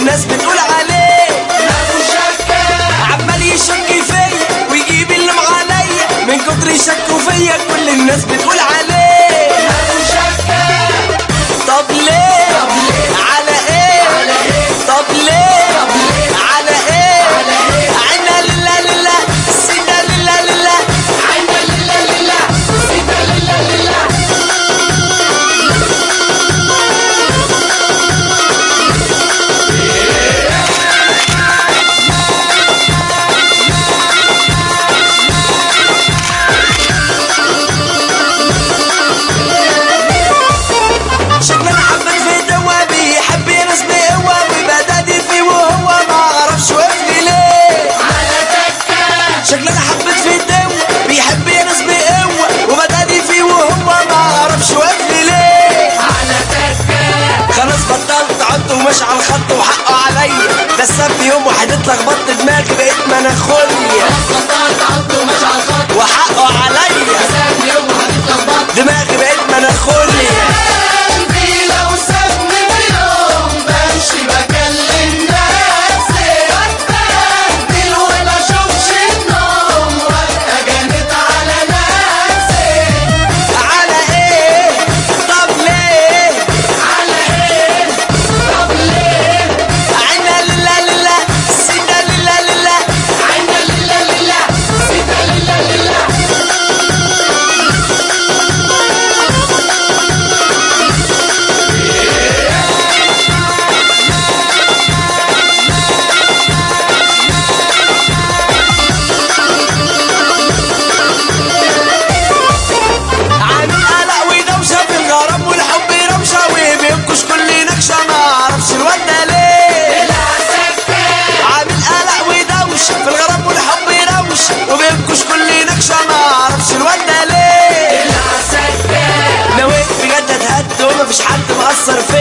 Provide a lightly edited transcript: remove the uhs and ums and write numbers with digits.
الناس بتقول عليه ابو شكة، عمال يشك فيا ويجيب اللي معايا، من كتر يشكوا فيا كل الناس بتقول عليه ابو شكة. طب ليه؟ طب ليه؟ على ايه؟ على ايه؟ طب ليه؟ طب ليه؟ على ايه؟ على ايه؟ عنا لله لله سيدنا لله لله عنا لله لله سيدنا لله لله. شكلنا حبت في دوا بيحب ناس بقوة وبدأت فيه وهو ما عرفش وقفني ليه على تكة، شكلنا حبت في دوا بيحب ناس بقوة وبدأت فيه وهو ما عرفش وقفني ليه على تكة. خلاص بطلت عض ومش على الخط وحقه عليا، ده السبب يوم واحد اتلخبطت دماغي بقيت مناخوليا خلاص بطلت عض وماشي على الخط، وحقه عليا ساب يوم هتتلخبط. دماغي بقيت مناخوليا قلبي لو سابني بيوم بمشي بكلم نفسي، بتبدل ولا اشوفش النوم وابقى جنت على نفسي. على ايه؟ طب ليه؟ على ايه؟ طب ليه؟ عنا لله لله سيدنا لله لله عنا لله لله سيدنا لله لله. عامل قلق ودوشة في الغرام والحب روشة وبينكش كل نكشة ما اعرفش الواد ده ليه عامل قلق ودوشة في الغرام والحب روشة وبينكش كل نكشة ما اعرفش الواد ده ليه نويت بجد اتهد ومفيش حد مقصر فيا